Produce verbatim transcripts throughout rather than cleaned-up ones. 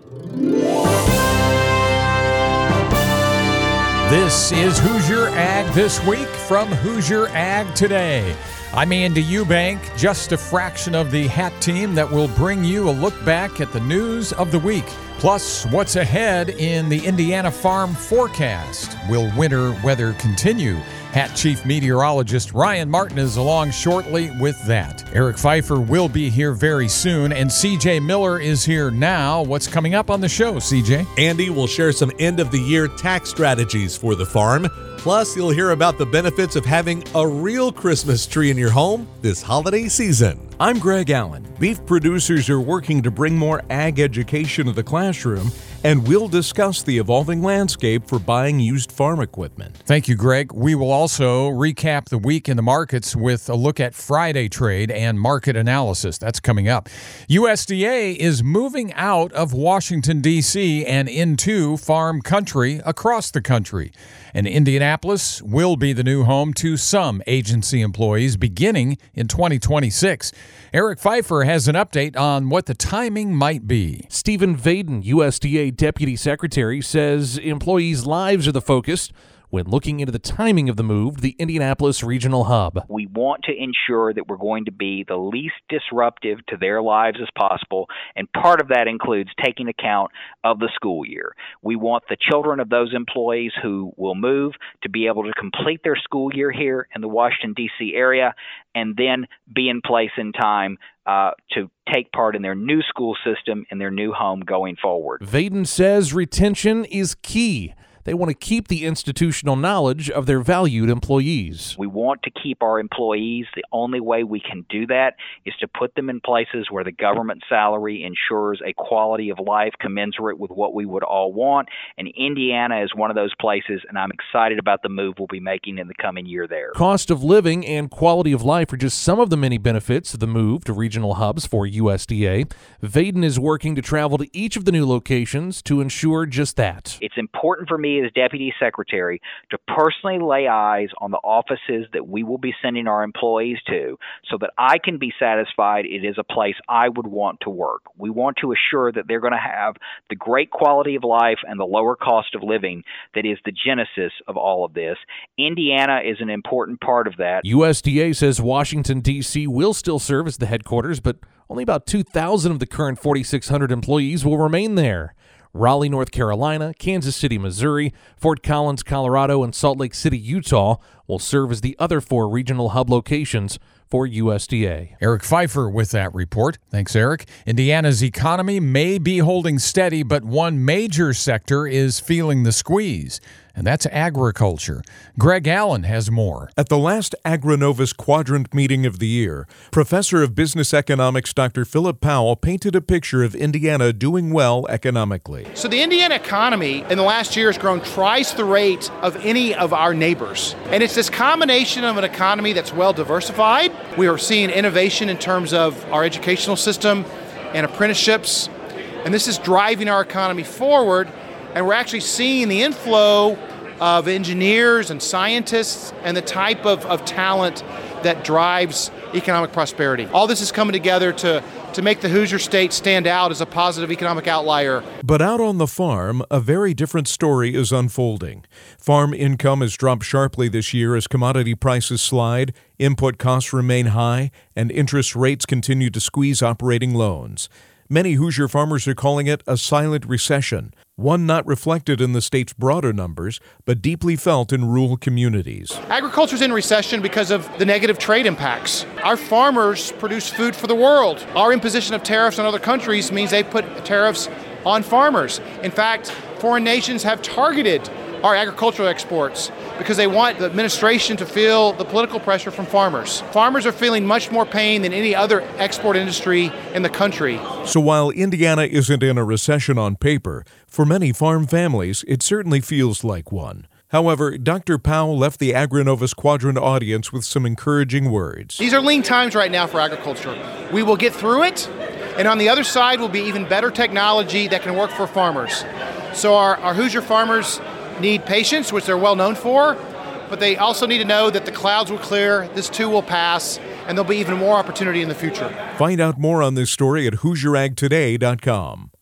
This is Hoosier Ag This Week from Hoosier Ag Today. I'm Andy Eubank, just a fraction of the Hat team that will bring you a look back at the news of the week. Plus, what's ahead in the Indiana farm forecast? Will winter weather continue? Hat Chief Meteorologist Ryan Martin is along shortly with that. Eric Pfeiffer will be here very soon, and C J Miller is here now. What's coming up on the show, C J? Andy will share some end-of-the-year tax strategies for the farm. Plus, you'll hear about the benefits of having a real Christmas tree in your home this holiday season. I'm Greg Allen. Beef producers are working to bring more ag education to the classroom, and we'll discuss the evolving landscape for buying used farm equipment. Thank you, Greg. We will also recap the week in the markets with a look at Friday trade and market analysis. That's coming up. U S D A is moving out of Washington, D C and into farm country across the country. And Indianapolis will be the new home to some agency employees beginning in twenty twenty-six. Eric Pfeiffer has an update on what the timing might be. Stephen Vaden, U S D A Deputy Secretary, says employees' lives are the focus when looking into the timing of the move to the Indianapolis Regional Hub. We want to ensure that we're going to be the least disruptive to their lives as possible, and part of that includes taking account of the school year. We want the children of those employees who will move to be able to complete their school year here in the Washington, D C area, and then be in place in time uh, to take part in their new school system in their new home going forward. Vaden says retention is key. They want to keep the institutional knowledge of their valued employees. We want to keep our employees. The only way we can do that is to put them in places where the government salary ensures a quality of life commensurate with what we would all want. And Indiana is one of those places, and I'm excited about the move we'll be making in the coming year there. Cost of living and quality of life are just some of the many benefits of the move to regional hubs for U S D A. Vaden is working to travel to each of the new locations to ensure just that. It's important for me as Deputy Secretary to personally lay eyes on the offices that we will be sending our employees to so that I can be satisfied it is a place I would want to work. We want to assure that they're going to have the great quality of life and the lower cost of living that is the genesis of all of this. Indiana is an important part of that. U S D A says Washington, D C will still serve as the headquarters, but only about two thousand of the current forty-six hundred employees will remain there. Raleigh, North Carolina, Kansas City, Missouri, Fort Collins, Colorado, and Salt Lake City, Utah will serve as the other four regional hub locations for U S D A. Eric Pfeiffer with that report. Thanks, Eric. Indiana's economy may be holding steady, but one major sector is feeling the squeeze, and that's agriculture. Greg Allen has more. At the last AgriNovus Quadrant meeting of the year, Professor of Business Economics Doctor Philip Powell painted a picture of Indiana doing well economically. So the Indiana economy in the last year has grown twice the rate of any of our neighbors. And it's this combination of an economy that's well diversified. We are seeing innovation in terms of our educational system and apprenticeships. And this is driving our economy forward. And we're actually seeing the inflow of engineers and scientists and the type of, of talent that drives economic prosperity. All this is coming together to, to make the Hoosier State stand out as a positive economic outlier. But out on the farm, a very different story is unfolding. Farm income has dropped sharply this year as commodity prices slide, input costs remain high, and interest rates continue to squeeze operating loans. Many Hoosier farmers are calling it a silent recession, one not reflected in the state's broader numbers, but deeply felt in rural communities. Agriculture is in recession because of the negative trade impacts. Our farmers produce food for the world. Our imposition of tariffs on other countries means they put tariffs on farmers. In fact, foreign nations have targeted our agricultural exports because they want the administration to feel the political pressure from farmers. Farmers are feeling much more pain than any other export industry in the country. So while Indiana isn't in a recession on paper, for many farm families, it certainly feels like one. However, Doctor Powell left the AgriNovus Quadrant audience with some encouraging words. These are lean times right now for agriculture. We will get through it, and on the other side will be even better technology that can work for farmers. So our, our Hoosier farmers need patience, which they're well known for, but they also need to know that the clouds will clear, this too will pass, and there'll be even more opportunity in the future. Find out more on this story at Hoosier Ag Today dot com.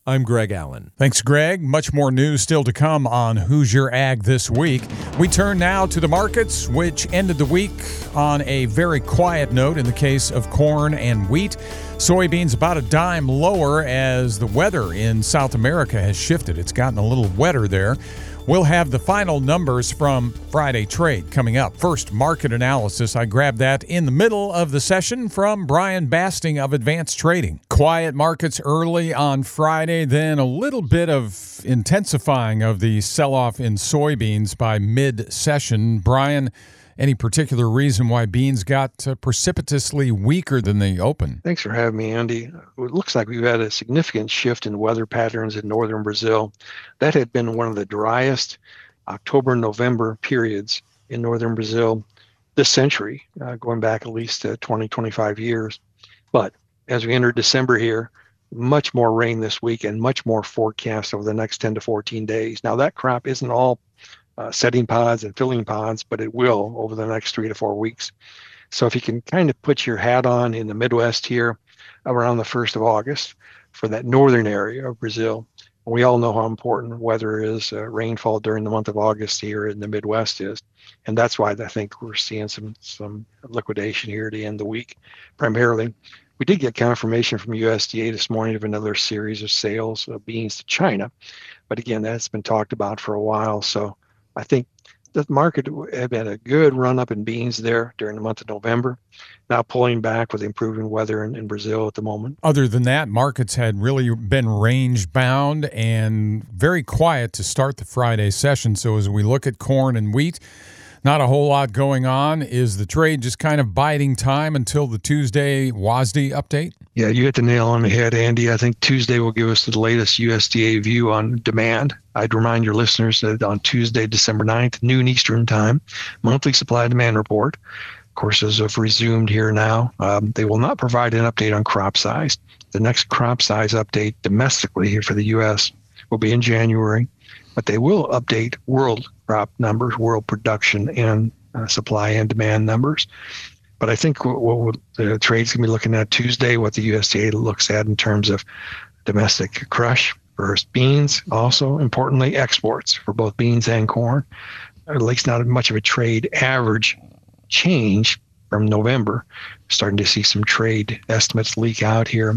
I'm Greg Allen. Thanks, Greg. Much more news still to come on Hoosier Ag This Week. We turn now to the markets, which ended the week on a very quiet note in the case of corn and wheat. Soybeans about a dime lower as the weather in South America has shifted. It's gotten a little wetter there. We'll have the final numbers from Friday trade coming up. First, market analysis. I grabbed that in the middle of the session from Brian Basting of Advanced Trading. Quiet markets early on Friday, then a little bit of intensifying of the sell-off in soybeans by mid-session. Brian, any particular reason why beans got uh, precipitously weaker than the open? Thanks for having me, Andy. It looks like we've had a significant shift in weather patterns in northern Brazil. That had been one of the driest October, November periods in northern Brazil this century, uh, going back at least uh, twenty, twenty-five years. But as we enter December here, much more rain this week and much more forecast over the next ten to fourteen days. Now, that crop isn't all Uh, setting pods and filling pods, but it will over the next three to four weeks. So if you can kind of put your hat on in the Midwest here around the first of August for that northern area of Brazil, we all know how important weather is, uh, rainfall during the month of August here in the Midwest is. And that's why I think we're seeing some, some liquidation here to end the week primarily. We did get confirmation from U S D A this morning of another series of sales of beans to China. But again, that's been talked about for a while. So I think the market had had a good run up in beans there during the month of November, now pulling back with improving weather in, in Brazil at the moment. Other than that, markets had really been range bound and very quiet to start the Friday session. So as we look at corn and wheat, not a whole lot going on. Is the trade just kind of biding time until the Tuesday W A S D update? Yeah, you hit the nail on the head, Andy. I think Tuesday will give us the latest U S D A view on demand. I'd remind your listeners that on Tuesday, December ninth, noon Eastern time, monthly supply demand report. Courses have resumed here now. Um, they will not provide an update on crop size. The next crop size update domestically here for the U S will be in January, but they will update world crop numbers, world production and uh, supply and demand numbers. But I think what, what the trade's going to be looking at Tuesday, what the U S D A looks at in terms of domestic crush for beans, also importantly exports for both beans and corn. At least not much of a trade average change from November. Starting to see some trade estimates leak out here,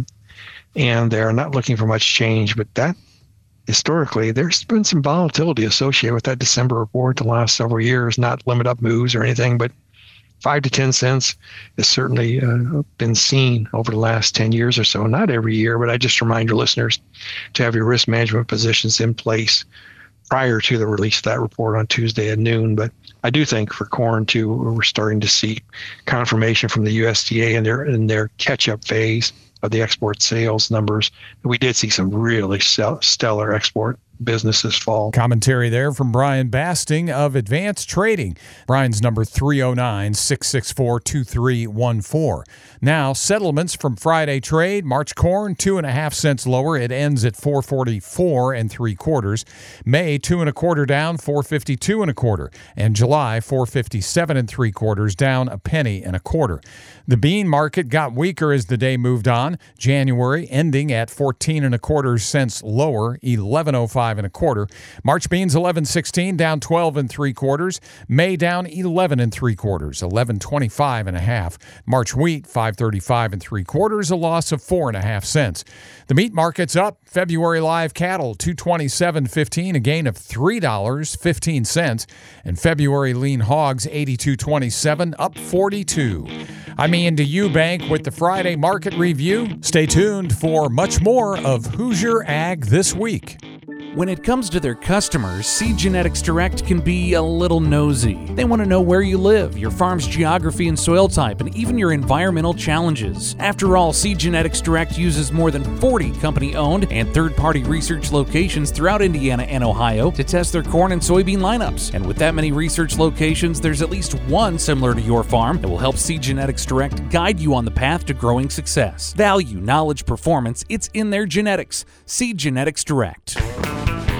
and they're not looking for much change. But that historically, there's been some volatility associated with that December report the last several years. Not limit up moves or anything, but five to ten cents has certainly uh, been seen over the last ten years or so. Not every year, but I just remind your listeners to have your risk management positions in place prior to the release of that report on Tuesday at noon. But I do think for corn too, we're starting to see confirmation from the U S D A in their in their catch-up phase of the export sales numbers. We did see some really stellar export business this fall. Commentary there from Brian Basting of Advanced Trading. Brian's number three oh nine, six six four, two three one four. Now, settlements from Friday trade. March corn, two and a half cents lower. It ends at four forty-four and three quarters. May, two and a quarter down, four fifty-two and a quarter. And July, four fifty-seven and three quarters, down a penny and a quarter. The bean market got weaker as the day moved on. January ending at fourteen and a quarter cents lower, eleven oh five and a quarter. March beans eleven sixteen, down twelve and three quarters. May down eleven and three quarters, eleven twenty-five and a half. March wheat five thirty-five and three quarters, a loss of four and a half cents. The meat market's up. February live cattle two twenty-seven fifteen, a gain of three dollars and fifteen cents, and February lean hogs eighty-two twenty-seven, up forty-two. I'm Ian Eubank with the Friday market review. Stay tuned for much more of Hoosier Ag This Week. When it comes to their customers, Seed Genetics Direct can be a little nosy. They want to know where you live, your farm's geography and soil type, and even your environmental challenges. After all, Seed Genetics Direct uses more than forty company-owned and third-party research locations throughout Indiana and Ohio to test their corn and soybean lineups. And with that many research locations, there's at least one similar to your farm that will help Seed Genetics Direct guide you on the path to growing success. Value, knowledge, performance, it's in their genetics. Seed Genetics Direct.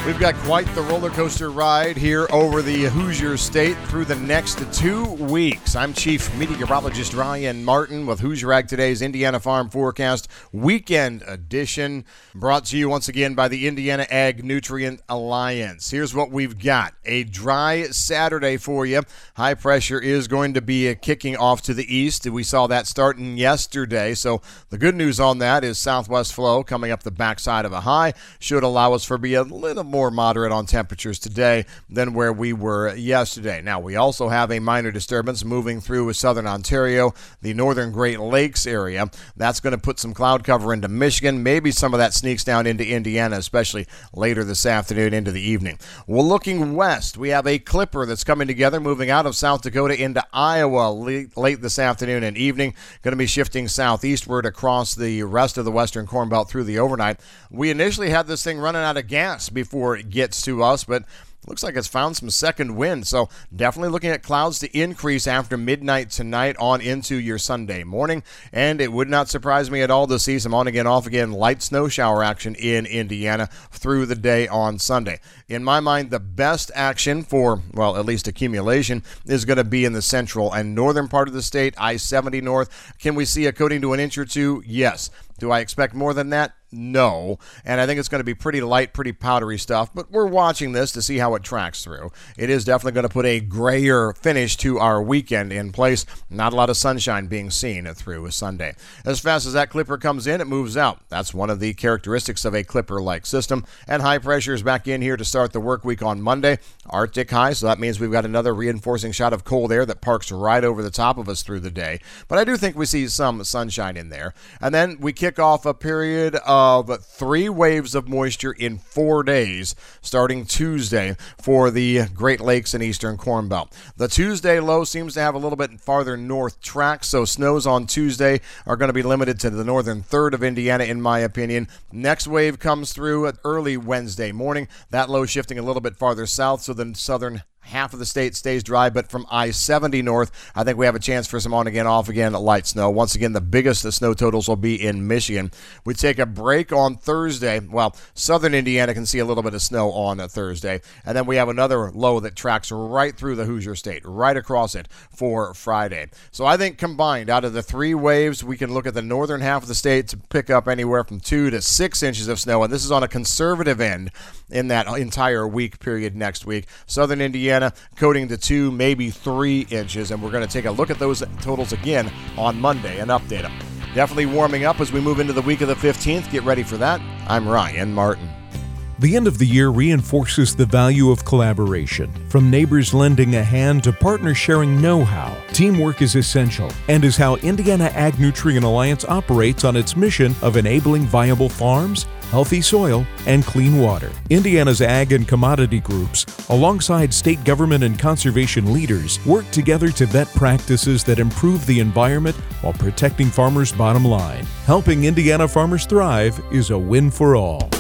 We've got quite the roller coaster ride here over the Hoosier State through the next two weeks. I'm Chief Meteorologist Ryan Martin with Hoosier Ag Today's Indiana Farm Forecast Weekend Edition, brought to you once again by the Indiana Ag Nutrient Alliance. Here's what we've got. A dry Saturday for you. High pressure is going to be kicking off to the east. We saw that starting yesterday, so the good news on that is southwest flow coming up the backside of a high should allow us for be a little more more moderate on temperatures today than where we were yesterday. Now, we also have a minor disturbance moving through southern Ontario, the northern Great Lakes area. That's going to put some cloud cover into Michigan. Maybe some of that sneaks down into Indiana, especially later this afternoon into the evening. Well, looking west, we have a clipper that's coming together, moving out of South Dakota into Iowa late, late this afternoon and evening. Going to be shifting southeastward across the rest of the western Corn Belt through the overnight. We initially had this thing running out of gas before it gets to us, but looks like it's found some second wind, so definitely looking at clouds to increase after midnight tonight on into your Sunday morning, and it would not surprise me at all to see some on-again, off-again light snow shower action in Indiana through the day on Sunday. In my mind, the best action for, well, at least accumulation, is going to be in the central and northern part of the state, I seventy north. Can we see a coating to an inch or two? Yes. Do I expect more than that? No. And I think it's going to be pretty light, pretty powdery stuff, but we're watching this to see how it tracks through. It is definitely going to put a grayer finish to our weekend in place. Not a lot of sunshine being seen through Sunday. As fast as that clipper comes in, it moves out. That's one of the characteristics of a clipper-like system. And high pressure is back in here to start the work week on Monday. Arctic high, so that means we've got another reinforcing shot of cold air that parks right over the top of us through the day. But I do think we see some sunshine in there. And then we kick off a period of three waves of moisture in four days starting Tuesday for the Great Lakes and Eastern Corn Belt. The Tuesday low seems to have a little bit farther north track, so snows on Tuesday are going to be limited to the northern third of Indiana, in my opinion. Next wave comes through at early Wednesday morning. That low shifting a little bit farther south, so the southern half of the state stays dry, but from I seventy north, I think we have a chance for some on-again, off-again light snow. Once again, the biggest the snow totals will be in Michigan. We take a break on Thursday. Well, southern Indiana can see a little bit of snow on a Thursday. And then we have another low that tracks right through the Hoosier State, right across it for Friday. So I think combined, out of the three waves, we can look at the northern half of the state to pick up anywhere from two to six inches of snow. And this is on a conservative end in that entire week period next week. Southern Indiana coating to two, maybe three inches, and we're going to take a look at those totals again on Monday and update them. Definitely warming up as we move into the week of the fifteenth. Get ready for that. I'm Ryan Martin. The end of the year reinforces the value of collaboration. From neighbors lending a hand to partners sharing know-how, teamwork is essential and is how Indiana Ag Nutrient Alliance operates on its mission of enabling viable farms, healthy soil, and clean water. Indiana's ag and commodity groups, alongside state government and conservation leaders, work together to vet practices that improve the environment while protecting farmers' bottom line. Helping Indiana farmers thrive is a win for all.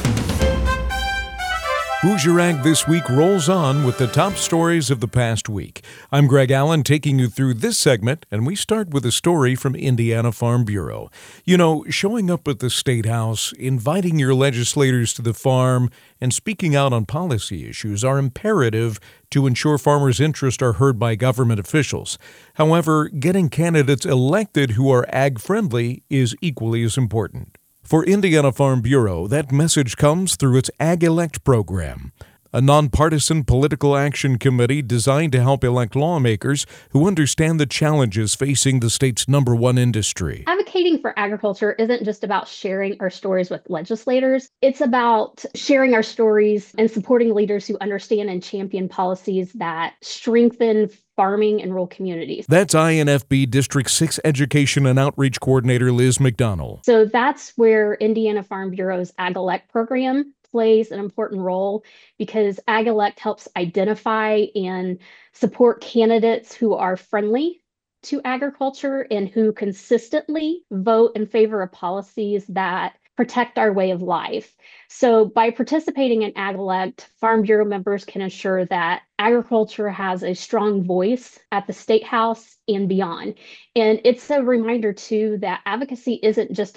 Hoosier Ag This Week rolls on with the top stories of the past week. I'm Greg Allen taking you through this segment, and we start with a story from Indiana Farm Bureau. You know, showing up at the State House, inviting your legislators to the farm, and speaking out on policy issues are imperative to ensure farmers' interests are heard by government officials. However, getting candidates elected who are ag-friendly is equally as important. For Indiana Farm Bureau, that message comes through its Ag Elect program, a nonpartisan political action committee designed to help elect lawmakers who understand the challenges facing the state's number one industry. Advocating for agriculture isn't just about sharing our stories with legislators. It's about sharing our stories and supporting leaders who understand and champion policies that strengthen farming in rural communities. That's I N F B District six Education and Outreach Coordinator Liz McDonald. So that's where Indiana Farm Bureau's Ag Elect program plays an important role, because Ag Elect helps identify and support candidates who are friendly to agriculture and who consistently vote in favor of policies that protect our way of life. So by participating in Ag Elect, Farm Bureau members can ensure that agriculture has a strong voice at the State House and beyond. And it's a reminder, too, that advocacy isn't just about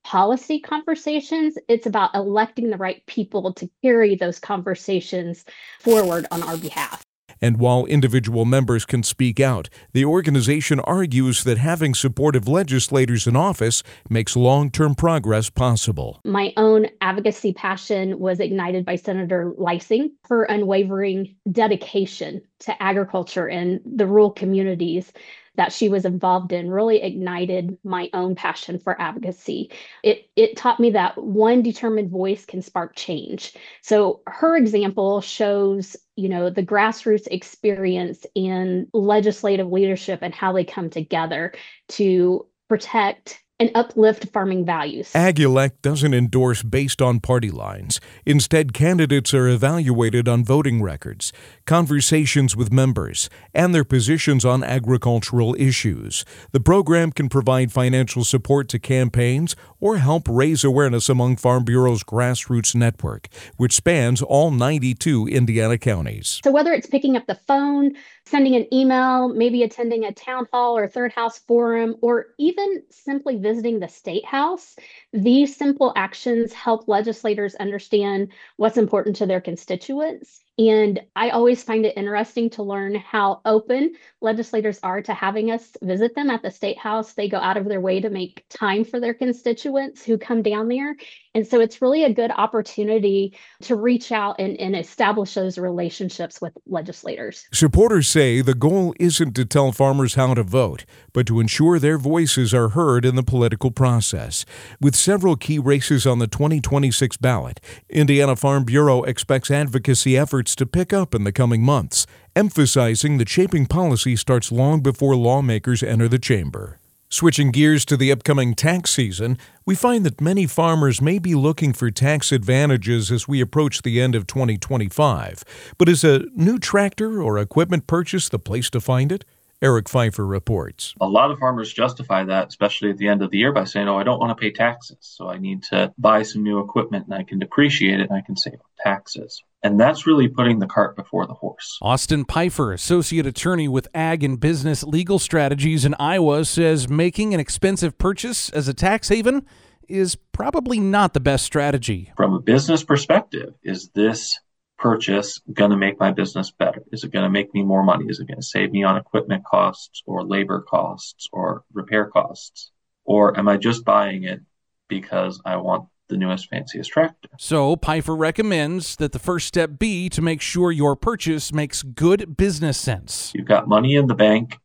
policy conversations. It's about electing the right people to carry those conversations forward on our behalf. And while individual members can speak out, the organization argues that having supportive legislators in office makes long-term progress possible. My own advocacy passion was ignited by Senator Leising. Her unwavering dedication to agriculture and the rural communities that she was involved in really ignited my own passion for advocacy. It it taught me that one determined voice can spark change. So her example shows, you know, the grassroots experience in legislative leadership and how they come together to protect and uplift farming values. AgElect doesn't endorse based on party lines. Instead, candidates are evaluated on voting records, conversations with members, and their positions on agricultural issues. The program can provide financial support to campaigns or help raise awareness among Farm Bureau's grassroots network, which spans all ninety-two Indiana counties. So whether it's picking up the phone, sending an email, maybe attending a town hall or third house forum, or even simply visiting the state house, these simple actions help legislators understand what's important to their constituents. And I always find it interesting to learn how open legislators are to having us visit them at the State House. They go out of their way to make time for their constituents who come down there. And so it's really a good opportunity to reach out and, and establish those relationships with legislators. Supporters say the goal isn't to tell farmers how to vote, but to ensure their voices are heard in the political process. With several key races on the twenty twenty-six ballot, Indiana Farm Bureau expects advocacy efforts to pick up in the coming months, emphasizing that shaping policy starts long before lawmakers enter the chamber. Switching gears to the upcoming tax season, we find that many farmers may be looking for tax advantages as we approach the end of twenty twenty-five. But is a new tractor or equipment purchase the place to find it? Eric Pfeiffer reports. A lot of farmers justify that, especially at the end of the year, by saying, oh, I don't want to pay taxes, so I need to buy some new equipment and I can depreciate it and I can save on taxes. And that's really putting the cart before the horse. Austin Pfeiffer, Associate Attorney with Ag and Business Legal Strategies in Iowa, says making an expensive purchase as a tax haven is probably not the best strategy. From a business perspective, is this purchase going to make my business better? Is it going to make me more money? Is it going to save me on equipment costs or labor costs or repair costs? Or am I just buying it because I want the newest, fanciest tractor? So Pfeiffer recommends that the first step be to make sure your purchase makes good business sense. You've got money in the bank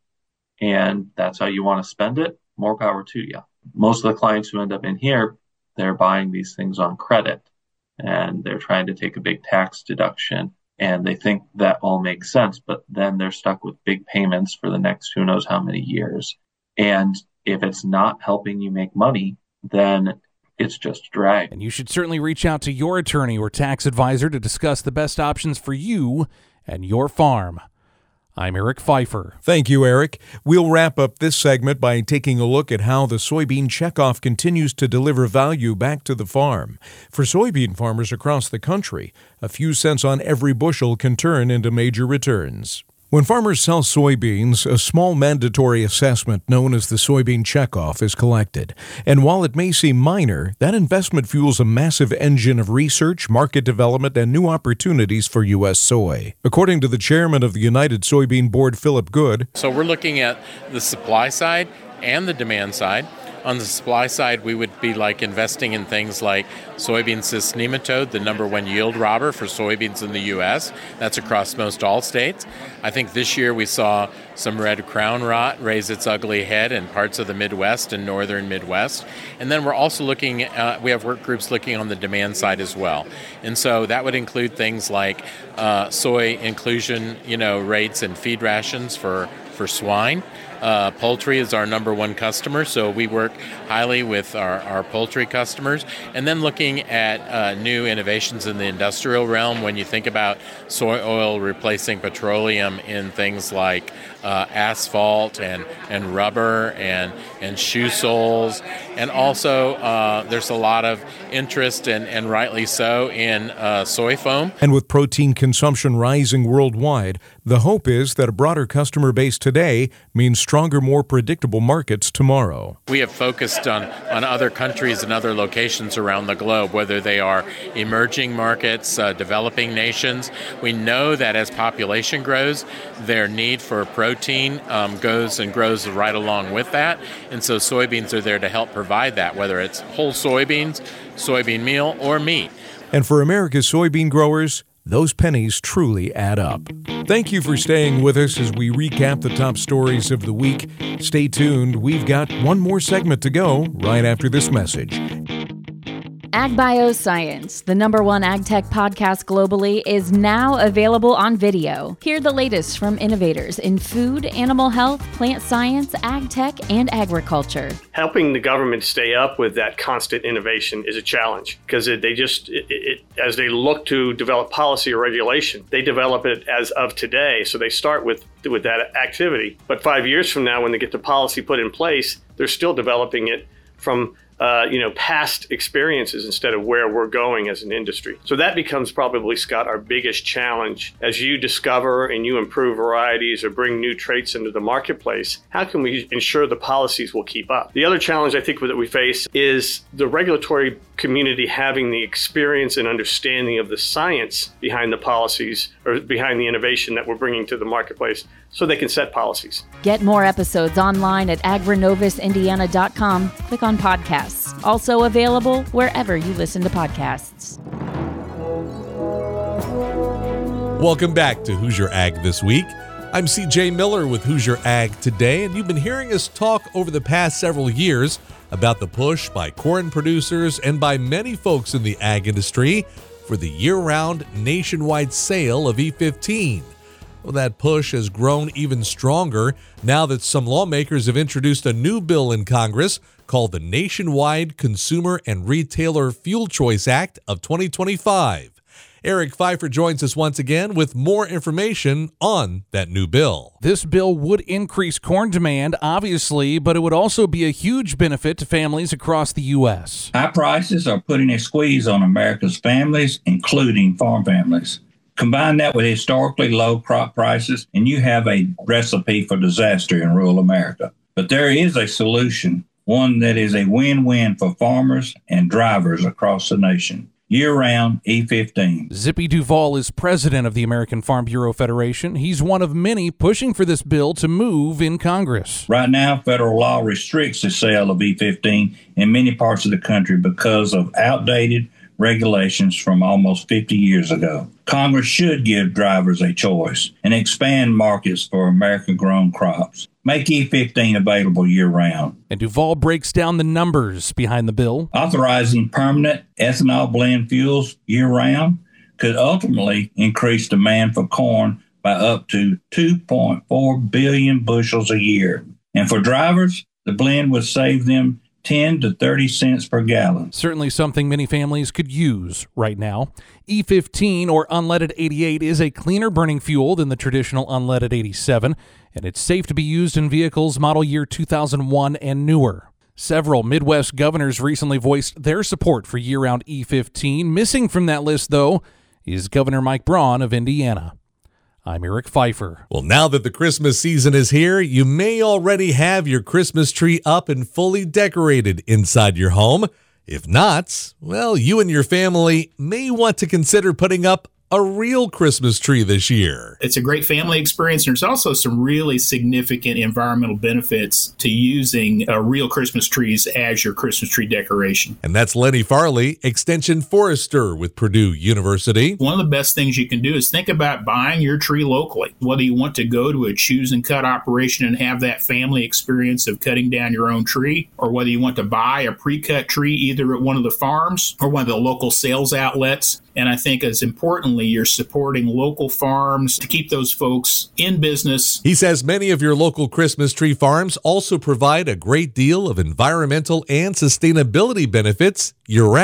and that's how you want to spend it. More power to you. Most of the clients who end up in here, they're buying these things on credit. And they're trying to take a big tax deduction, and they think that all makes sense, but then they're stuck with big payments for the next who knows how many years. And if it's not helping you make money, then it's just a drag. And you should certainly reach out to your attorney or tax advisor to discuss the best options for you and your farm. I'm Eric Pfeiffer. Thank you, Eric. We'll wrap up this segment by taking a look at how the soybean checkoff continues to deliver value back to the farm. For soybean farmers across the country, a few cents on every bushel can turn into major returns. When farmers sell soybeans, a small mandatory assessment known as the soybean checkoff is collected. And while it may seem minor, that investment fuels a massive engine of research, market development, and new opportunities for U S soy. According to the chairman of the United Soybean Board, Philip Good. So we're looking at the supply side and the demand side. On the supply side, we would be like investing in things like soybean cyst nematode, the number one yield robber for soybeans in the U S. That's across most all states. I think this year we saw some red crown rot raise its ugly head in parts of the Midwest and northern Midwest. And then we're also looking, uh, we have work groups looking on the demand side as well. And so that would include things like uh, soy inclusion, you know, rates and feed rations for, for swine. Uh, poultry is our number one customer, so we work highly with our, our poultry customers. And then looking at uh, new innovations in the industrial realm, when you think about soy oil replacing petroleum in things like uh, asphalt and, and rubber and, and shoe soles. And also uh, there's a lot of interest, and, and rightly so, in uh, soy foam. And with protein consumption rising worldwide, the hope is that a broader customer base today means stronger, more predictable markets tomorrow. We have focused on, on other countries and other locations around the globe, whether they are emerging markets, uh, developing nations. We know that as population grows, their need for protein um, goes and grows right along with that. And so soybeans are there to help provide that, whether it's whole soybeans, soybean meal, or meat. And for America's soybean growers, those pennies truly add up. Thank you for staying with us as we recap the top stories of the week. Stay tuned. We've got one more segment to go right after this message. AgBioscience, the number one ag tech podcast globally, is now available on video. Hear the latest from innovators in food, animal health, plant science, ag tech, and agriculture. Helping the government stay up with that constant innovation is a challenge because they just, it, it, as they look to develop policy or regulation, they develop it as of today. So they start with with that activity. But five years from now, when they get the policy put in place, they're still developing it from Uh, you know, past experiences instead of where we're going as an industry. So that becomes probably, Scott, our biggest challenge. As you discover and you improve varieties or bring new traits into the marketplace, how can we ensure the policies will keep up? The other challenge I think that we face is the regulatory community having the experience and understanding of the science behind the policies or behind the innovation that we're bringing to the marketplace so they can set policies. Get more episodes online at agrinovis indiana dot com. Click on podcasts. Also available wherever you listen to podcasts. Welcome back to Hoosier Ag This Week. I'm C J Miller with Hoosier Ag Today, and you've been hearing us talk over the past several years about the push by corn producers and by many folks in the ag industry for the year-round nationwide sale of E fifteen. Well, that push has grown even stronger now that some lawmakers have introduced a new bill in Congress called the Nationwide Consumer and Retailer Fuel Choice Act of twenty twenty-five. Eric Pfeiffer joins us once again with more information on that new bill. This bill would increase corn demand, obviously, but it would also be a huge benefit to families across the U S. High prices are putting a squeeze on America's families, including farm families. Combine that with historically low crop prices, and you have a recipe for disaster in rural America. But there is a solution, one that is a win-win for farmers and drivers across the nation. Year-round E fifteen. Zippy Duvall is president of the American Farm Bureau Federation. He's one of many pushing for this bill to move in Congress. Right now, federal law restricts the sale of E fifteen in many parts of the country because of outdated regulations from almost fifty years ago. Congress should give drivers a choice and expand markets for American-grown crops. Make E fifteen available year-round. And Duvall breaks down the numbers behind the bill. Authorizing permanent ethanol blend fuels year-round could ultimately increase demand for corn by up to two point four billion bushels a year. And for drivers, the blend would save them ten to thirty cents per gallon. Certainly something many families could use right now. E fifteen, or unleaded eighty-eight, is a cleaner burning fuel than the traditional unleaded eighty-seven, and it's safe to be used in vehicles model year two thousand one and newer. Several Midwest governors recently voiced their support for year-round E fifteen. Missing from that list, though, is Governor Mike Braun of Indiana. I'm Eric Pfeiffer. Well, now that the Christmas season is here, you may already have your Christmas tree up and fully decorated inside your home. If not, well, you and your family may want to consider putting up a real Christmas tree this year. It's a great family experience. There's also some really significant environmental benefits to using uh, real Christmas trees as your Christmas tree decoration. And that's Lenny Farley, Extension Forester with Purdue University. One of the best things you can do is think about buying your tree locally. Whether you want to go to a choose and cut operation and have that family experience of cutting down your own tree, or whether you want to buy a pre-cut tree either at one of the farms or one of the local sales outlets. And I think as importantly, you're supporting local farms to keep those folks in business. He says many of your local Christmas tree farms also provide a great deal of environmental and sustainability benefits year-round.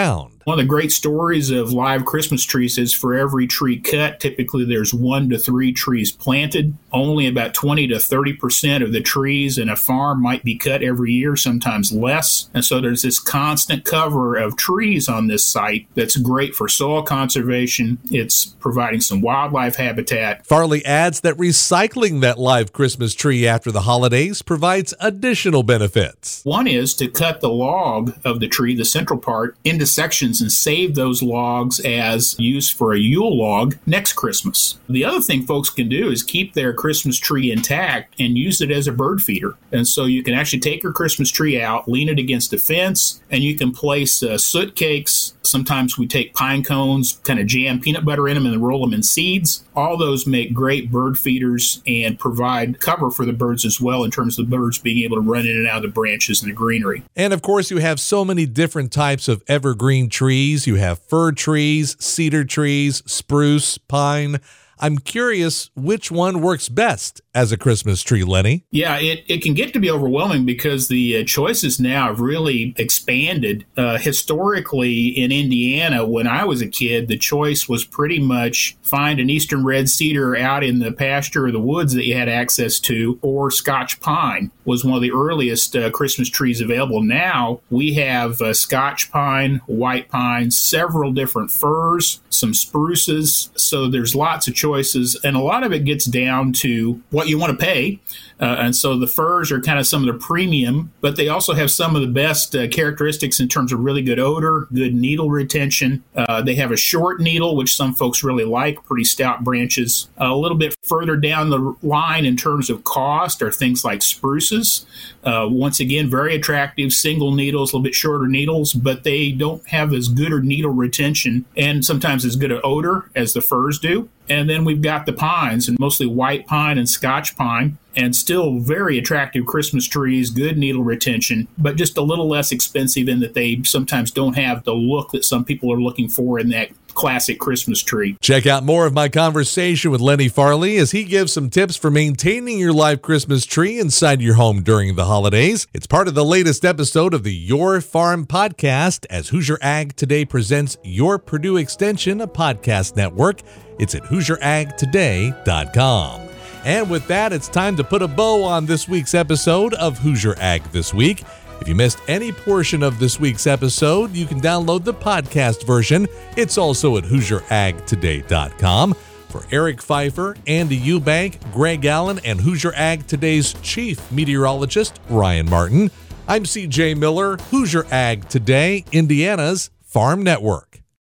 One of the great stories of live Christmas trees is for every tree cut, typically there's one to three trees planted. Only about twenty to thirty percent of the trees in a farm might be cut every year, sometimes less. And so there's this constant cover of trees on this site that's great for soil conservation. It's providing some wildlife habitat. Farley adds that recycling that live Christmas tree after the holidays provides additional benefits. One is to cut the log of the tree, the central part, into sections and save those logs as use for a Yule log next Christmas. The other thing folks can do is keep their Christmas tree intact and use it as a bird feeder. And so you can actually take your Christmas tree out, lean it against a fence, and you can place uh, soot cakes. Sometimes we take pine cones, kind of jam peanut butter in them and roll them in seeds. All those make great bird feeders and provide cover for the birds as well in terms of the birds being able to run in and out of the branches and the greenery. And of course, you have so many different types of evergreen trees. You have fir trees, cedar trees, spruce, pine. I'm curious which one works best as a Christmas tree, Lenny. Yeah, it, it can get to be overwhelming because the uh, choices now have really expanded. Uh, historically, in Indiana, when I was a kid, the choice was pretty much find an eastern red cedar out in the pasture or the woods that you had access to, or Scotch pine was one of the earliest uh, Christmas trees available. Now we have uh, Scotch pine, white pine, several different firs, some spruces. So there's lots of choices, and a lot of it gets down to what you want to pay. Uh, and so the firs are kind of some of the premium, but they also have some of the best uh, characteristics in terms of really good odor, good needle retention. Uh, they have a short needle, which some folks really like, pretty stout branches. Uh, a little bit further down the line in terms of cost are things like spruces. Uh, once again, very attractive, single needles, a little bit shorter needles, but they don't have as good a needle retention and sometimes as good an odor as the firs do. And then we've got the pines, and mostly white pine and Scotch pine, and still very attractive Christmas trees, good needle retention, but just a little less expensive in that they sometimes don't have the look that some people are looking for in that classic Christmas tree. Check out more of my conversation with Lenny Farley as he gives some tips for maintaining your live Christmas tree inside your home during the holidays. It's part of the latest episode of the Your Farm podcast as Hoosier Ag Today presents Your Purdue Extension, a podcast network. It's at hoosier ag today dot com. And with that, it's time to put a bow on this week's episode of Hoosier Ag This Week. If you missed any portion of this week's episode, you can download the podcast version. It's also at hoosier ag today dot com. For Eric Pfeiffer, Andy Eubank, Greg Allen, and Hoosier Ag Today's chief meteorologist, Ryan Martin, I'm C J Miller, Hoosier Ag Today, Indiana's Farm Network.